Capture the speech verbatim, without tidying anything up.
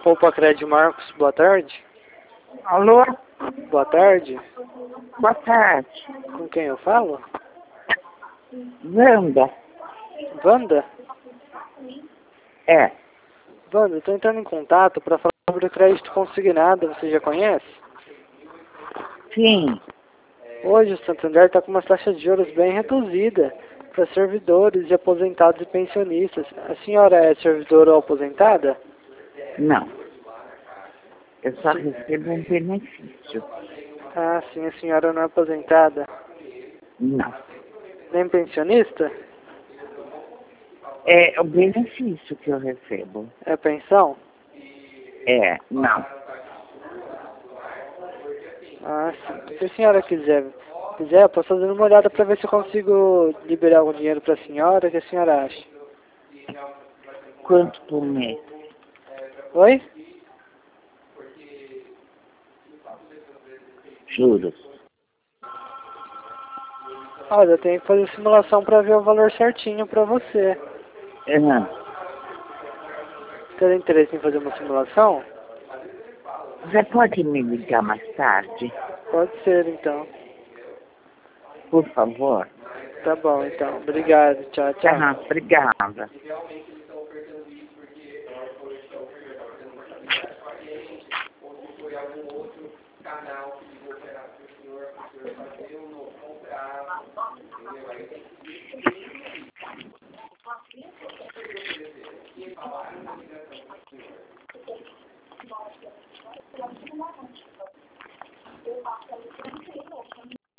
Roupa Crédito Marcos, boa tarde. Alô? Boa tarde. Boa tarde. Com quem eu falo? Wanda? Wanda? É. Wanda, estou entrando em contato para falar sobre o crédito consignado, você já conhece? Sim. Hoje o Santander está com uma taxa de juros bem reduzida para servidores e aposentados e pensionistas. A senhora é servidora ou aposentada? Não. Eu só recebo um benefício. Ah, sim, a senhora não é aposentada. Não. Nem pensionista? É o benefício que eu recebo. É pensão? É, não. Ah, sim. Se a senhora quiser, quiser, eu posso fazer uma olhada para ver se eu consigo liberar algum dinheiro para a senhora. O que a senhora acha? Quanto por mês? Oi? Juros. Olha, eu tenho que fazer simulação para ver o valor certinho para você. Uhum. Você tem interesse em fazer uma simulação? Você pode me ligar mais tarde? Pode ser, então. Por favor? Tá bom, então. Obrigado. Tchau, tchau. Uhum. Obrigada.